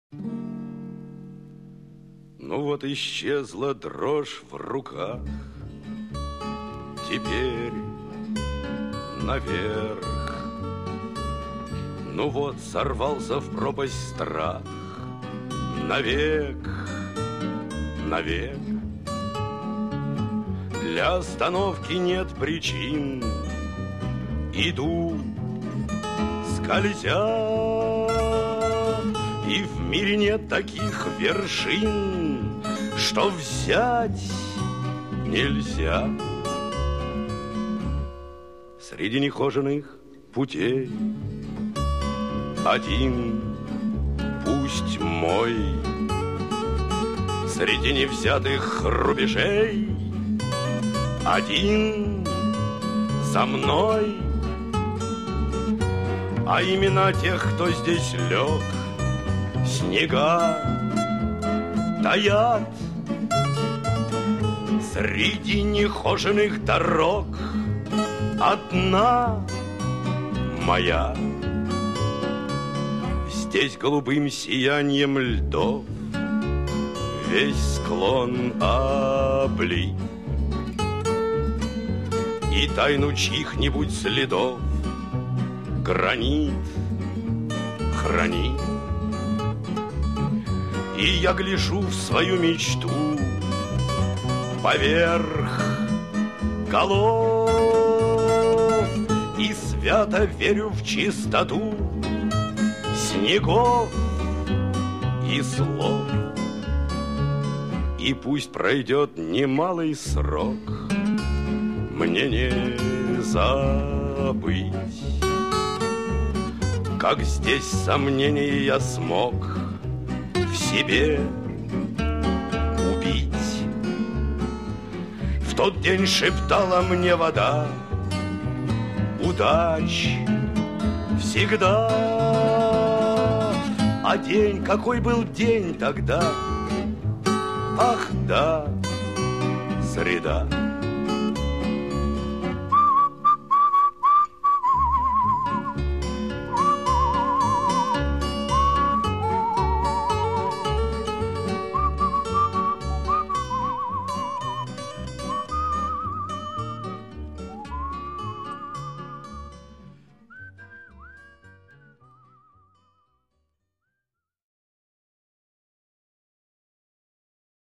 Ну вот исчезла дрожь в руках, теперь наверх. Ну вот сорвался в пропасть страх, навек, навек. Для остановки нет причин, иду, скользя, и в мире нет таких вершин, что взять нельзя. Среди нехоженных путей один, пусть мой, среди невзятых рубежей один за мной. А имена тех, кто здесь лег, снега таят. Среди нехоженных дорог одна моя. Здесь голубым сиянием льдов весь склон облит, и тайну чьих-нибудь следов гранит хранит. И я гляжу в свою мечту поверх голов и свято верю в чистоту снегов и слов. И пусть пройдет немалый срок, мне не забыть, как здесь сомнения я смог в себе убить. В тот день шептала мне вода: удач всегда. А день, какой был день тогда? Ах да, среда.